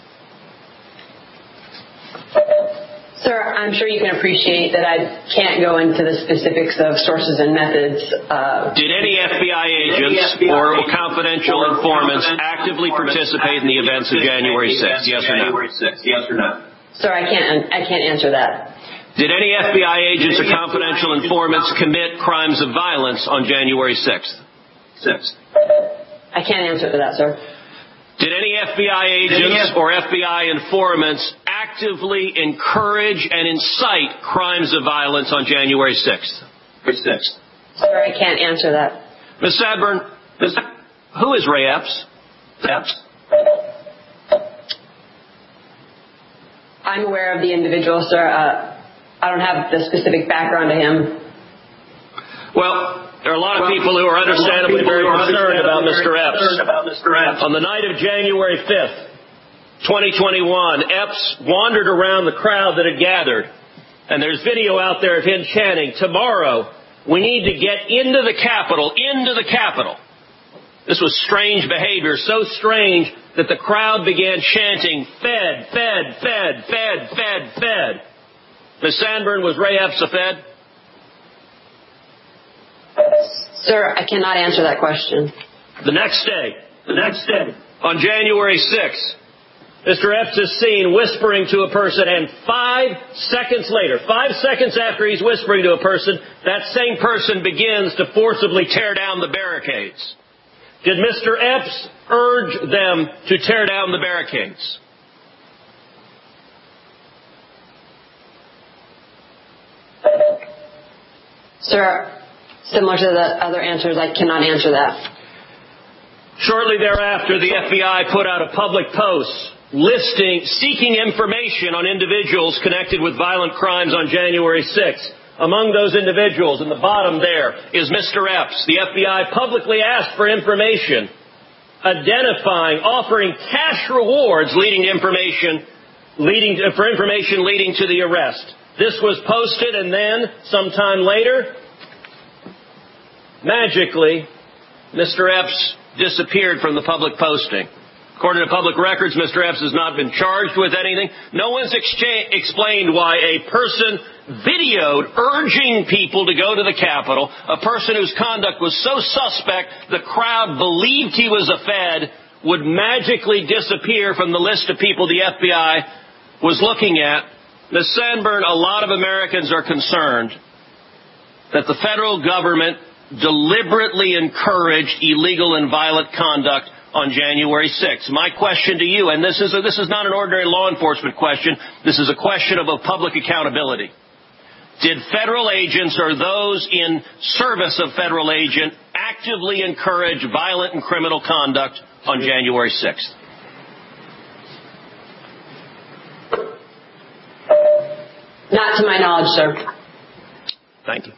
Sir, I'm sure you can appreciate that I can't go into the specifics of sources and methods. Did any FBI agents or confidential informants actively participate in the events of January 6th? Yes or no? Sir, I can't answer that. Did any FBI agents or confidential informants commit crimes of violence on January 6th? I can't answer to that, sir. Did any FBI agents or FBI informants actively encourage and incite crimes of violence on January 6th? Sir, I can't answer that. Ms. Sadburn, who is Ray Epps? I'm aware of the individual, sir. I don't have the specific background to him. Well, there are a lot of people who are understandably very concerned about Mr. Epps. On the night of January 5th, 2021, Epps wandered around the crowd that had gathered. And there's video out there of him chanting, "Tomorrow, we need to get into the Capitol, into the Capitol." This was strange behavior, so strange that the crowd began chanting, "Fed, Fed, Fed, Fed, Fed, Fed." Ms. Sandburn, was Ray Epps a Fed? Sir, I cannot answer that question. The next day, on January 6th, Mr. Epps is seen whispering to a person, and 5 seconds later, 5 seconds after he's whispering to a person, that same person begins to forcibly tear down the barricades. Did Mr. Epps urge them to tear down the barricades? Sir, similar to the other answers, I cannot answer that. Shortly thereafter, the FBI put out a public post seeking information on individuals connected with violent crimes on January 6th. Among those individuals, in the bottom there, is Mr. Epps. The FBI publicly asked for information, offering cash rewards for information leading to the arrest. This was posted, and then, sometime later, magically, Mr. Epps disappeared from the public posting. According to public records, Mr. Epps has not been charged with anything. No one's explained why a person videoed urging people to go to the Capitol, a person whose conduct was so suspect the crowd believed he was a Fed, would magically disappear from the list of people the FBI was looking at Ms. Sandburn, a lot of Americans are concerned that the federal government deliberately encouraged illegal and violent conduct on January 6th. My question to you, and this is not an ordinary law enforcement question, this is a question of public accountability. Did federal agents or those in service of federal agent actively encourage violent and criminal conduct on January 6th? Not to my knowledge, sir. Thank you.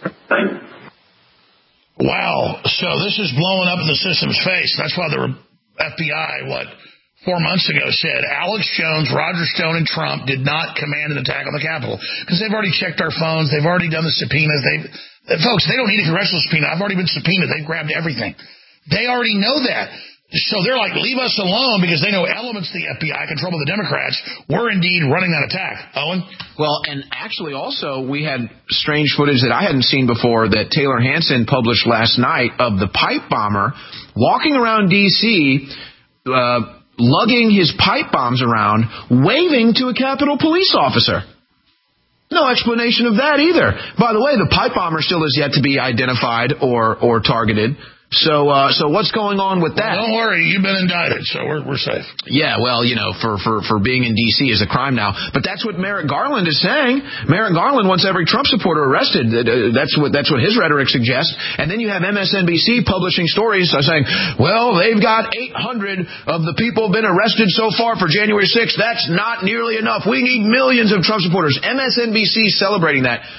Wow. So this is blowing up in the system's face. That's why the FBI, 4 months ago said Alex Jones, Roger Stone, and Trump did not command an attack on the Capitol because they've already checked our phones. They've already done the subpoenas. Folks, they don't need a congressional subpoena. I've already been subpoenaed. They've grabbed everything. They already know that. So they're like, leave us alone because they know elements of the FBI control of the Democrats were indeed running that attack. Owen? Well, and actually also we had strange footage that I hadn't seen before that Taylor Hansen published last night of the pipe bomber walking around D.C., lugging his pipe bombs around, waving to a Capitol police officer. No explanation of that either. By the way, the pipe bomber still is yet to be identified or targeted. So what's going on with that? Well, don't worry, you've been indicted, so we're safe. Yeah, well, for being in D.C. is a crime now. But that's what Merrick Garland is saying. Merrick Garland wants every Trump supporter arrested. That's what his rhetoric suggests. And then you have MSNBC publishing stories saying, well, they've got 800 of the people have been arrested so far for January 6th. That's not nearly enough. We need millions of Trump supporters. MSNBC celebrating that.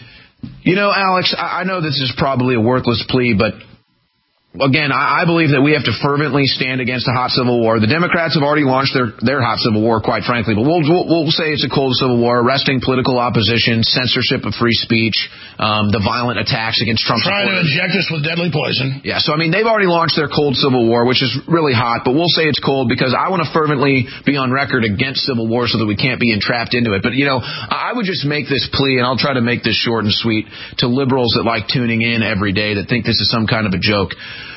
Alex, I know this is probably a worthless plea, but again, I believe that we have to fervently stand against a hot civil war. The Democrats have already launched their hot civil war, quite frankly. But we'll say it's a cold civil war, arresting political opposition, censorship of free speech, the violent attacks against Trump supporters. Trying to inject us with deadly poison. Yeah, so they've already launched their cold civil war, which is really hot. But we'll say it's cold because I want to fervently be on record against civil war so that we can't be entrapped into it. But, I would just make this plea, and I'll try to make this short and sweet, to liberals that like tuning in every day that think this is some kind of a joke.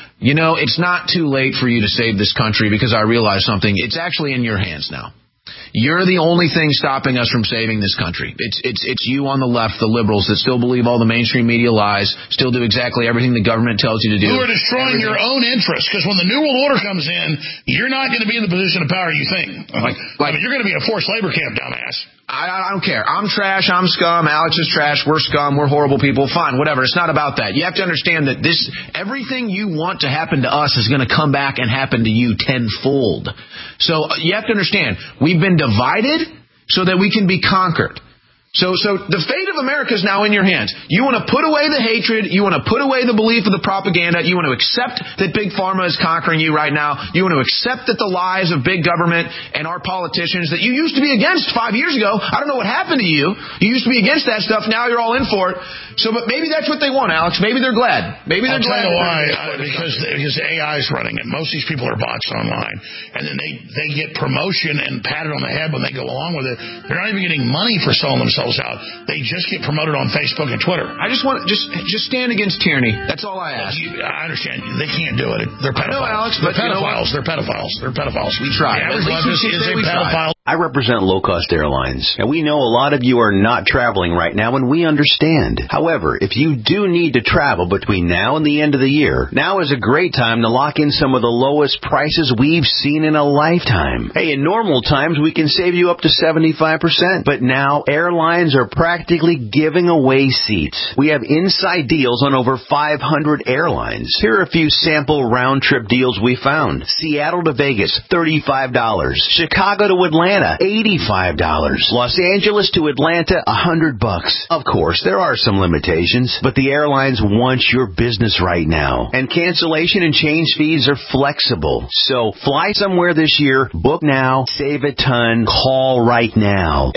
It's not too late for you to save this country because I realize something. It's actually in your hands now. You're the only thing stopping us from saving this country. It's you on the left, the liberals that still believe all the mainstream media lies, still do exactly everything the government tells you to do. You are destroying your own interests because when the New World Order comes in, you're not going to be in the position of power you think. You're going to be a forced labor camp, dumbass. I don't care. I'm trash. I'm scum. Alex is trash. We're scum. We're horrible people. Fine, whatever. It's not about that. You have to understand that everything you want to happen to us is going to come back and happen to you tenfold. So you have to understand, we've been divided so that we can be conquered. So the fate of America is now in your hands. You want to put away the hatred. You want to put away the belief of the propaganda. You want to accept that Big Pharma is conquering you right now. You want to accept that the lies of big government and our politicians that you used to be against 5 years ago. I don't know what happened to you. You used to be against that stuff. Now you're all in for it. But maybe that's what they want, Alex. Maybe they're glad. Maybe they're glad. I'll tell you why. Because AI is running it. Most of these people are bots online. And then they get promotion and patted on the head when they go along with it. They're not even getting money for selling themselves out. They just get promoted on Facebook and Twitter. I just want just stand against tyranny. That's all I ask. I understand. They can't do it. They're pedophiles. I know, Alex, but they're pedophiles. They're pedophiles. We try. The average leftist is a pedophile. I represent low-cost airlines, and we know a lot of you are not traveling right now, and we understand. However, if you do need to travel between now and the end of the year, now is a great time to lock in some of the lowest prices we've seen in a lifetime. Hey, in normal times, we can save you up to 75%, but now airlines are practically giving away seats. We have inside deals on over 500 airlines. Here are a few sample round-trip deals we found. Seattle to Vegas, $35. Chicago to Atlanta, $85. Los Angeles to Atlanta, $100. Of course, there are some limitations, but the airlines want your business right now. And cancellation and change fees are flexible. So fly somewhere this year, book now, save a ton, call right now.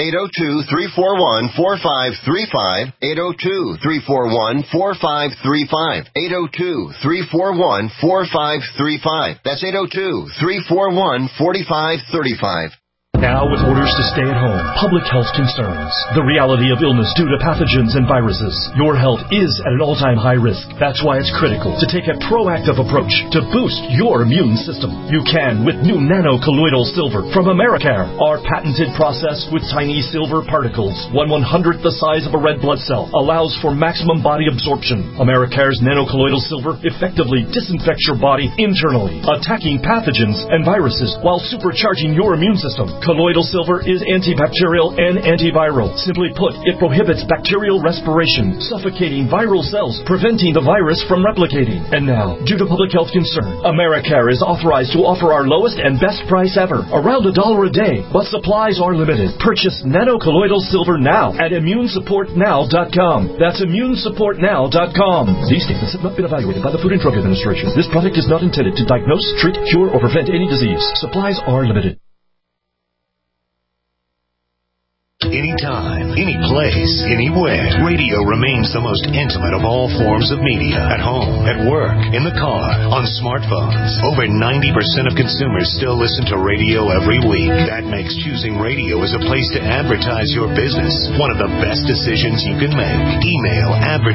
802-341-4535. 802-341-4535. 802-341-4535. That's 802-341-4535. Now, with orders to stay at home, public health concerns, the reality of illness due to pathogens and viruses, your health is at an all-time high risk. That's why it's critical to take a proactive approach to boost your immune system. You can with new nano-colloidal silver from Americare. Our patented process with tiny silver particles, 1/100th the size of a red blood cell, allows for maximum body absorption. Americare's nano-colloidal silver effectively disinfects your body internally, attacking pathogens and viruses while supercharging your immune system. Colloidal silver is antibacterial and antiviral. Simply put, it prohibits bacterial respiration, suffocating viral cells, preventing the virus from replicating. And now, due to public health concern, Americare is authorized to offer our lowest and best price ever, around $1 a day, but supplies are limited. Purchase nano-colloidal silver now at immunesupportnow.com. That's immunesupportnow.com. These statements have not been evaluated by the Food and Drug Administration. This product is not intended to diagnose, treat, cure, or prevent any disease. Supplies are limited. Anytime, any place, anywhere, radio remains the most intimate of all forms of media. At home, at work, in the car, on smartphones. Over 90% of consumers still listen to radio every week. That makes choosing radio as a place to advertise your business one of the best decisions you can make. Email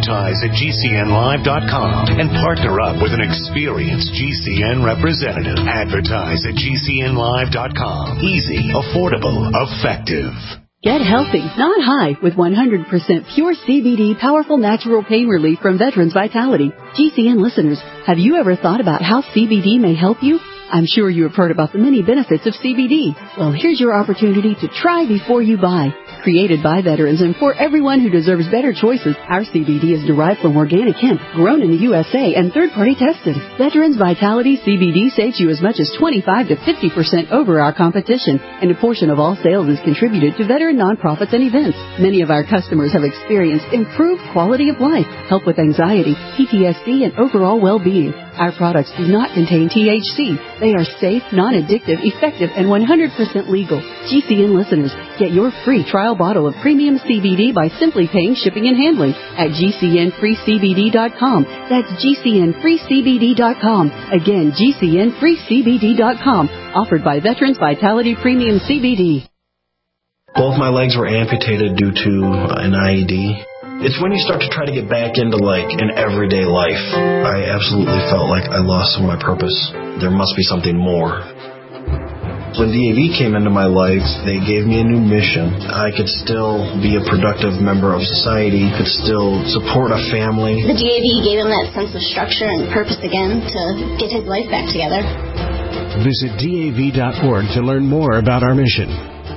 advertise@gcnlive.com and partner up with an experienced GCN representative. Advertise at gcnlive.com. Easy, affordable, effective. Get healthy, not high, with 100% pure CBD powerful natural pain relief from Veterans Vitality. GCN listeners, have you ever thought about how CBD may help you? I'm sure you have heard about the many benefits of CBD. Well, here's your opportunity to try before you buy. Created by veterans and for everyone who deserves better choices, our CBD is derived from organic hemp, grown in the USA and third-party tested. Veterans Vitality CBD saves you as much as 25 to 50% over our competition, and a portion of all sales is contributed to veteran nonprofits and events. Many of our customers have experienced improved quality of life, help with anxiety, PTSD, and overall well-being. Our products do not contain THC. They are safe, non-addictive, effective, and 100% legal. GCN listeners, get your free trial bottle of premium CBD by simply paying shipping and handling at GCNFreeCBD.com. That's GCNFreeCBD.com. Again, GCNFreeCBD.com. Offered by Veterans Vitality Premium CBD. Both my legs were amputated due to an IED. It's when you start to try to get back into, an everyday life. I absolutely felt like I lost some of my purpose. There must be something more. When DAV came into my life, they gave me a new mission. I could still be a productive member of society, could still support a family. The DAV gave him that sense of structure and purpose again to get his life back together. Visit DAV.org to learn more about our mission.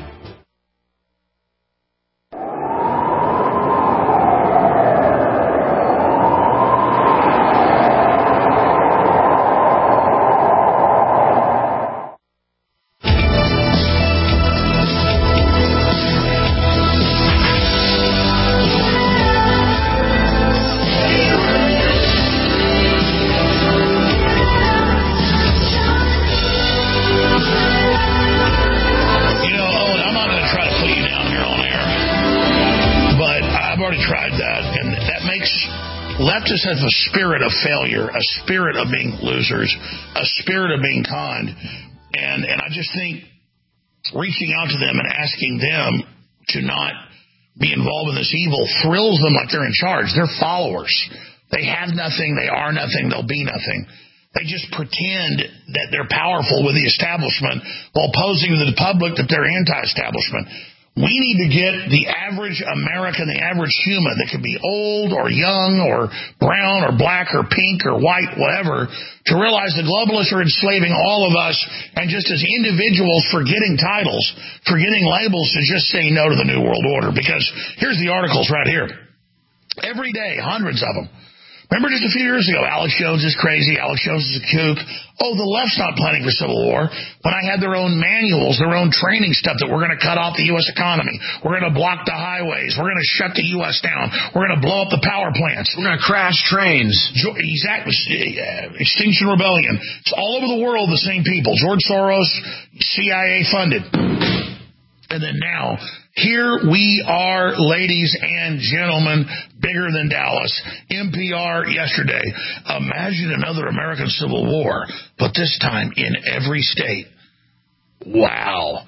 Has a spirit of failure, a spirit of being losers, a spirit of being conned. And I just think reaching out to them and asking them to not be involved in this evil thrills them like they're in charge. They're followers. They have nothing. They are nothing. They'll be nothing. They just pretend that they're powerful with the establishment while posing to the public that they're anti-establishment. We need to get the average American, the average human that could be old or young or brown or black or pink or white, whatever, to realize the globalists are enslaving all of us, and just as individuals forgetting titles, forgetting labels, to just say no to the New World Order. Because here's the articles right here. Every day, hundreds of them. Remember just a few years ago, Alex Jones is crazy, Alex Jones is a kook. Oh, the left's not planning for civil war. When I had their own manuals, their own training stuff that we're going to cut off the U.S. economy. We're going to block the highways. We're going to shut the U.S. down. We're going to blow up the power plants. We're going to crash trains. Exactly. Extinction Rebellion. It's all over the world, the same people. George Soros, CIA funded. And then now, here we are, ladies and gentlemen, bigger than Dallas. NPR yesterday. Imagine another American Civil War, but this time in every state. Wow.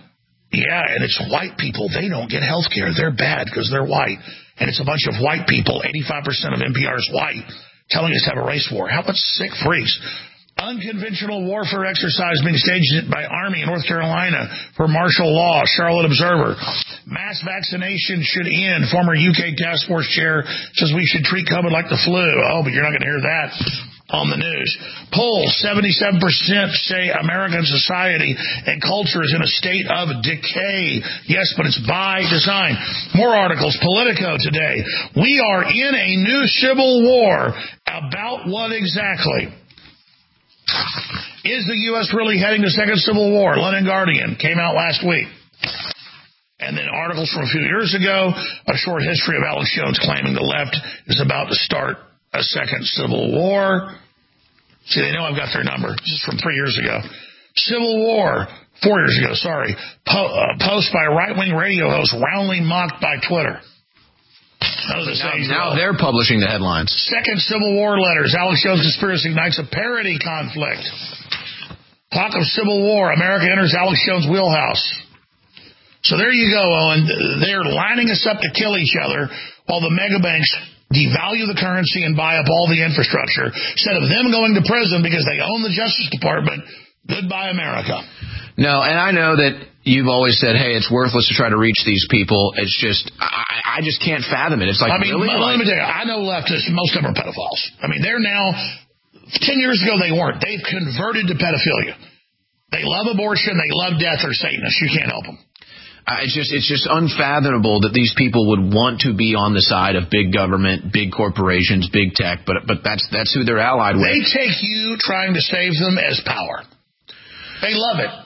Yeah, and it's white people. They don't get health care. They're bad because they're white. And it's a bunch of white people, 85% of NPR is white, telling us to have a race war. How about sick freaks? Unconventional warfare exercise being staged by Army in North Carolina for martial law, Charlotte Observer. Mass vaccination should end. Former UK task force chair says we should treat COVID like the flu. Oh, but you're not going to hear that on the news. Poll, 77% say American society and culture is in a state of decay. Yes, but it's by design. More articles. Politico today. We are in a new civil war. About what exactly? Is the U.S. really heading to second civil war? London Guardian came out last week. And then articles from a few years ago, a short history of Alex Jones claiming the left is about to start a second civil war. See, they know I've got their number. This is from 3 years ago. Civil war, 4 years ago, sorry. Post by right-wing radio host roundly mocked by Twitter. Now they're publishing the headlines. Second Civil War letters. Alex Jones conspiracy ignites a parody conflict. Talk of Civil War. America enters Alex Jones' wheelhouse. So there you go, Owen. They're lining us up to kill each other while the mega banks devalue the currency and buy up all the infrastructure. Instead of them going to prison because they own the Justice Department, goodbye America. No, and I know that you've always said, hey, it's worthless to try to reach these people. It's just, I just can't fathom it. It's like, really? Let me tell you, I know leftists, most of them are pedophiles. I mean, they're now, 10 years ago they weren't. They've converted to pedophilia. They love abortion, they love death, they're Satanists. You can't help them. It's just unfathomable that these people would want to be on the side of big government, big corporations, big tech, but that's who they're allied with. They take you trying to save them as power. They love it.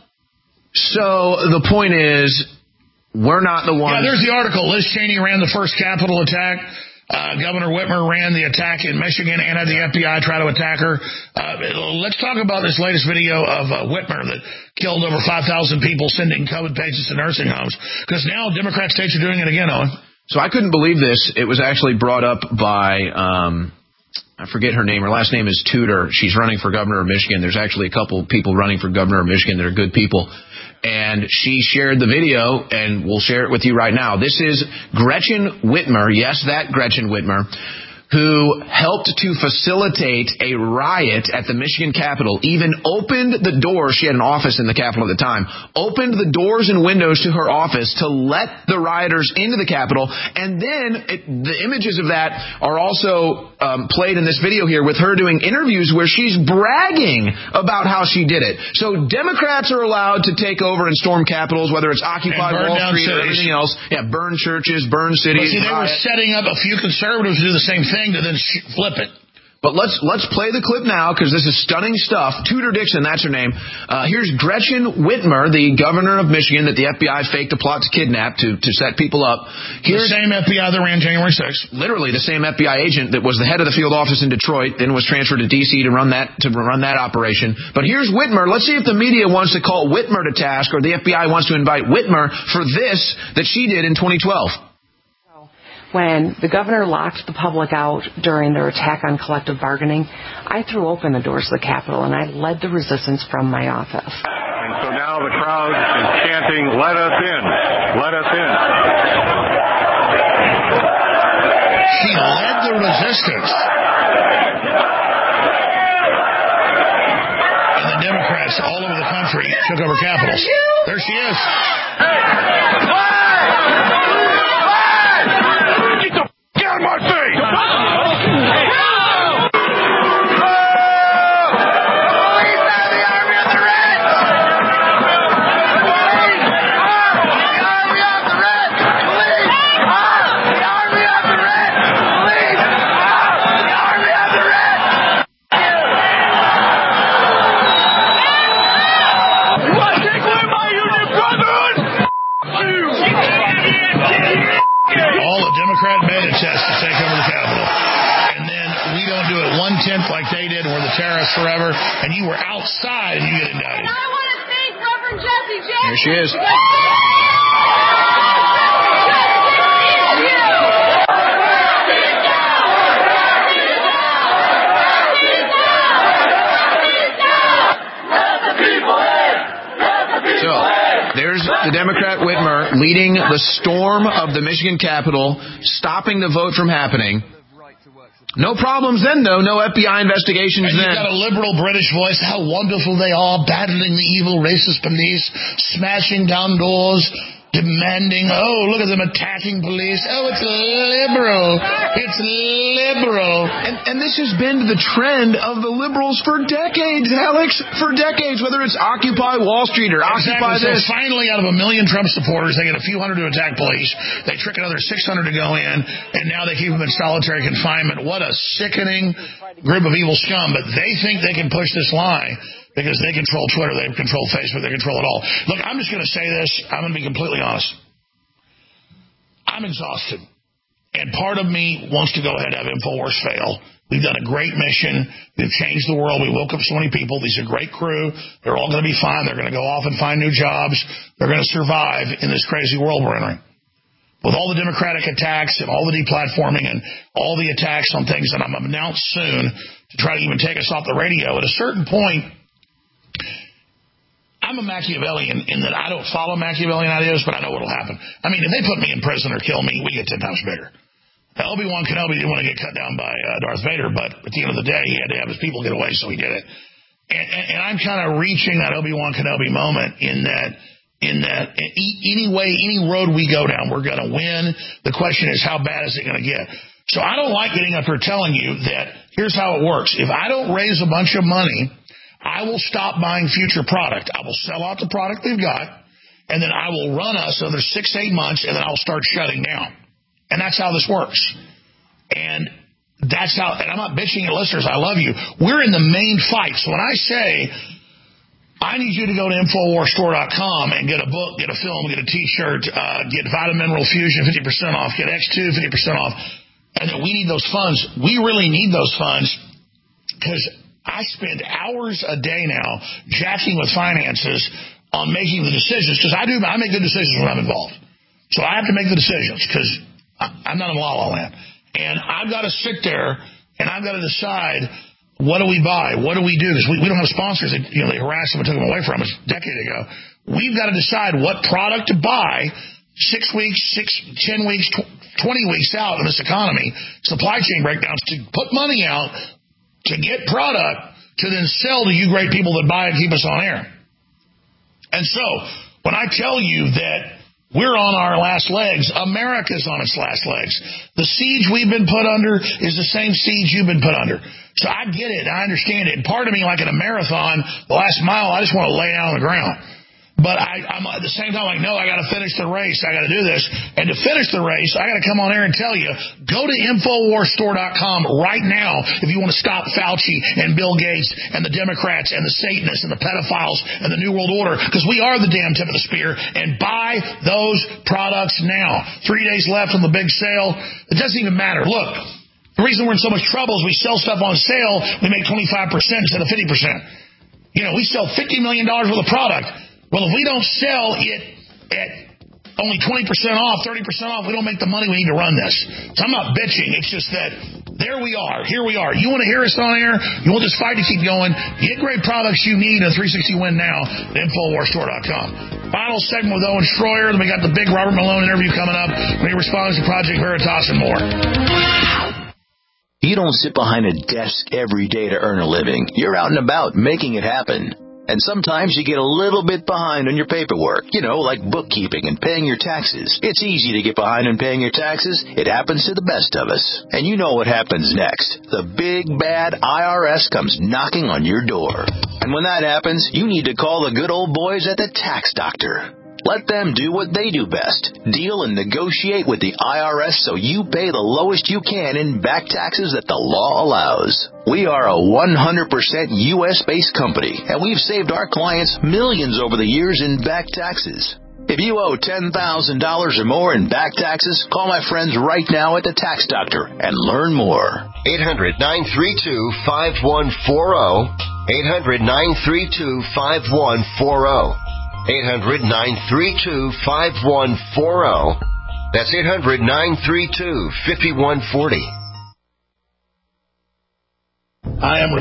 So the point is, we're not the ones. Yeah, there's the article. Liz Cheney ran the first Capitol attack. Governor Whitmer ran the attack in Michigan and had the FBI try to attack her. Let's talk about this latest video of Whitmer that killed over 5,000 people sending COVID patients to nursing homes. Because now Democrat states are doing it again, Owen. So I couldn't believe this. It was actually brought up by, I forget her name. Her last name is Tudor. She's running for governor of Michigan. There's actually a couple people running for governor of Michigan that are good people. And she shared the video, and we'll share it with you right now. This is Gretchen Whitmer, yes, that Gretchen Whitmer, who helped to facilitate a riot at the Michigan Capitol, even opened the doors. She had an office in the Capitol at the time, opened the doors and windows to her office to let the rioters into the Capitol. And then the images of that are also played in this video here with her doing interviews where she's bragging about how she did it. So Democrats are allowed to take over and storm capitals, whether it's Occupy Wall Street or everything else. Yeah, burn churches, burn cities. But see, they were setting up a few conservatives to do the same thing to then flip it. But let's play the clip now because this is stunning stuff. Tudor Dixon, that's her name. Here's Gretchen Whitmer, the governor of Michigan that the FBI faked a plot to kidnap to set people up. Here's the same FBI that ran January 6th. Literally the same FBI agent that was the head of the field office in Detroit, then was transferred to D.C. to run that operation. But here's Whitmer. Let's see if the media wants to call Whitmer to task or the FBI wants to indict Whitmer for this that she did in 2012. When the governor locked the public out during their attack on collective bargaining, I threw open the doors of the Capitol and I led the resistance from my office. And so now the crowd is chanting, "Let us in, let us in." She led the resistance. And the Democrats all over the country took over capitals. There she is. Get my face! Like they did, and we're the terrorists forever, and you were outside and you get indicted. And I want to thank Reverend Jesse Jackson. Here she is. So, there's the Democrat Whitmer leading the storm of the Michigan Capitol, stopping the vote from happening. No problems then, though. No FBI investigations and then. You've got a liberal British voice. How wonderful they are, battling the evil racist police, smashing down doors, demanding, look at them attacking police. It's liberal. It's liberal. And this has been the trend of the liberals for decades, Alex. For decades, whether it's Occupy Wall Street or Occupy this. So finally, out of 1 million Trump supporters, they get a few hundred to attack police. They trick another 600 to go in, and now they keep them in solitary confinement. What a sickening group of evil scum. But they think they can push this lie. Because they control Twitter, they control Facebook, they control it all. Look, I'm just going to say this. I'm going to be completely honest. I'm exhausted. And part of me wants to go ahead and have InfoWars fail. We've done a great mission. We've changed the world. We woke up so many people. These are a great crew. They're all going to be fine. They're going to go off and find new jobs. They're going to survive in this crazy world we're entering. With all the Democratic attacks and all the deplatforming and all the attacks on things that I'm going to announce soon to try to even take us off the radio, at a certain point, I'm a Machiavellian in that I don't follow Machiavellian ideas, but I know what'll happen. I mean, if they put me in prison or kill me, we get 10 times bigger. Now, Obi-Wan Kenobi didn't want to get cut down by Darth Vader, but at the end of the day, he had to have his people get away, so he did it. And I'm kind of reaching that Obi-Wan Kenobi moment in that any way, any road we go down, we're going to win. The question is, how bad is it going to get? So I don't like getting up here telling you that here's how it works. If I don't raise a bunch of money, I will stop buying future product. I will sell out the product they've got, and then I will run us another 6-8 months, and then I'll start shutting down. And that's how this works. And that's how, and I'm not bitching at listeners. I love you. We're in the main fight. So when I say, I need you to go to InfoWarsStore.com and get a book, get a film, get a T-shirt, get Vitamin Mineral Fusion 50% off, get X2 50% off, and that we need those funds. We really need those funds because I spend hours a day now jacking with finances on making the decisions because I make good decisions when I'm involved. So I have to make the decisions because I'm not in la-la land. And I've got to sit there and I've got to decide, what do we buy? What do we do? Because we don't have sponsors. They harassed them and took them away from us a decade ago. We've got to decide what product to buy 6 weeks, 10 weeks, 20 weeks out in this economy, supply chain breakdowns, to put money out to get product to then sell to you great people that buy and keep us on air. And so, when I tell you that we're on our last legs, America's on its last legs. The siege we've been put under is the same siege you've been put under. So I get it. I understand it. And part of me, like in a marathon, the last mile, I just want to lay down on the ground. But I'm at the same time like, no, I got to finish the race. I got to do this. And to finish the race, I got to come on air and tell you, go to InfoWarsStore.com right now if you want to stop Fauci and Bill Gates and the Democrats and the Satanists and the pedophiles and the New World Order, because we are the damn tip of the spear, and buy those products now. 3 days left on the big sale. It doesn't even matter. Look, the reason we're in so much trouble is we sell stuff on sale, we make 25% instead of 50%. We sell $50 million worth of product. Well, if we don't sell it at only 20% off, 30% off, we don't make the money we need to run this. So I'm not bitching. It's just that there we are. Here we are. You want to hear us on air? You want this fight to keep going? Get great products you need in a 360 win now at InfoWarsStore.com. Final segment with Owen Schroyer. Then we got the big Robert Malone interview coming up when he responds to Project Veritas and more. You don't sit behind a desk every day to earn a living. You're out and about making it happen. And sometimes you get a little bit behind on your paperwork, like bookkeeping and paying your taxes. It's easy to get behind on paying your taxes. It happens to the best of us. And you know what happens next. The big, bad IRS comes knocking on your door. And when that happens, you need to call the good old boys at the Tax Doctor. Let them do what they do best. Deal and negotiate with the IRS so you pay the lowest you can in back taxes that the law allows. We are a 100% U.S.-based company, and we've saved our clients millions over the years in back taxes. If you owe $10,000 or more in back taxes, call my friends right now at the Tax Doctor and learn more. 800-932-5140. 800-932-5140. 800-932-5140. That's 800-932-5140. I am